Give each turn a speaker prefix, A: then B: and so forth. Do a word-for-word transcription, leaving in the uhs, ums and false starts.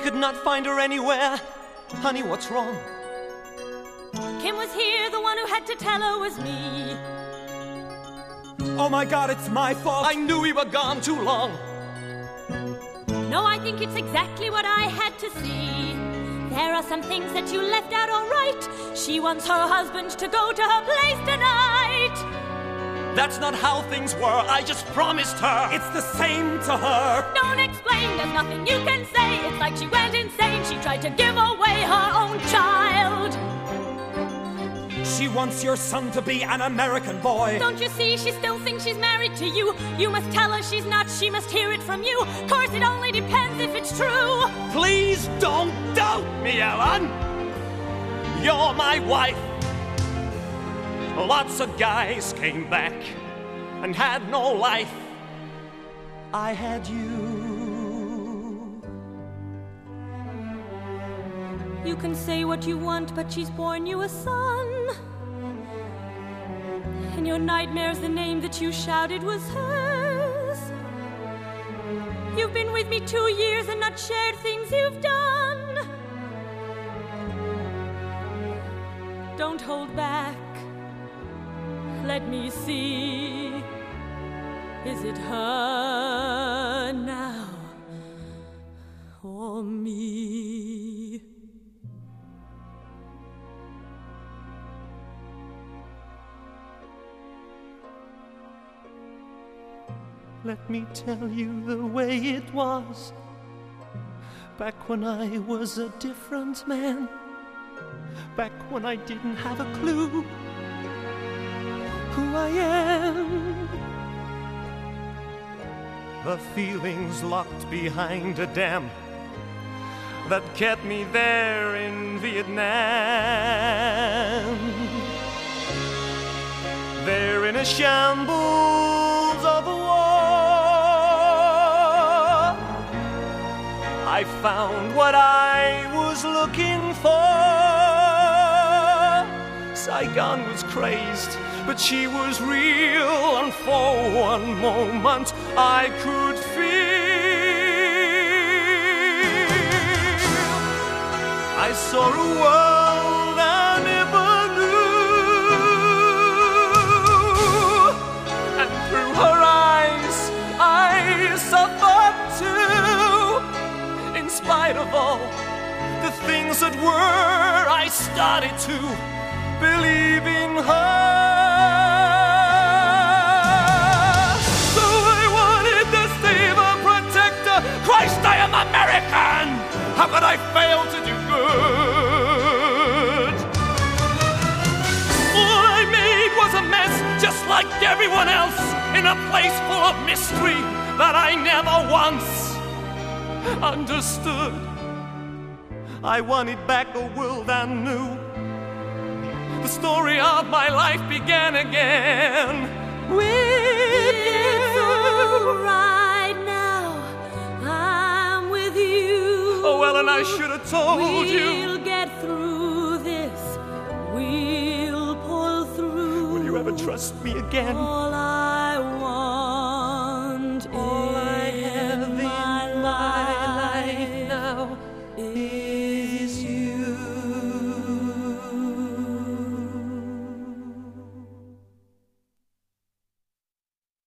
A: could not find her anywhere. Honey, what's wrong?
B: Kim was here, the one who had to tell her was me.
A: Oh my God, it's my fault. I knew we were gone too long.
B: No, I think it's exactly what I had to see. There are some things that you left out all right. She wants her husband to go to her place tonight.
A: That's not how things were. I just promised her. It's the same to her.
B: Don't explain, there's nothing you can say. It's like she went insane. She tried to give away her own child.
A: She wants your son to be an American boy.
B: Don't you see, she still thinks she's married to you. You must tell her she's not, she must hear it from you. Course it only depends if it's true.
A: Please don't doubt me, Ellen. You're my wife. Lots of guys came back and had no life. I had you.
B: You can say what you want, but she's borne you a son. In your nightmares, the name that you shouted was hers. You've been with me two years and not shared things you've done. Don't hold back. Let me see. Is it her now or me?
A: Let me tell you the way it was back when I was a different man. Back when I didn't have a clue who I am. The feelings locked behind a dam that kept me there in Vietnam. There in a shambles of a war, I found what I was looking for. Saigon was crazed, but she was real, and for one moment I could feel I saw a world I never knew, and through her eyes I suffered too. In spite of all the things that were, I started to believe in her. So I wanted to save her, protect her. Christ, I am American! How could I fail to do good? All I made was a mess, just like everyone else, in a place full of mystery that I never once understood. I wanted back a world I knew. The story of my life began again with
B: it's
A: you.
B: All right now, I'm with you.
A: Oh, well, and I should have told
B: we'll
A: you.
B: We'll get through this. We'll pull through.
A: Will you ever trust me again?
B: All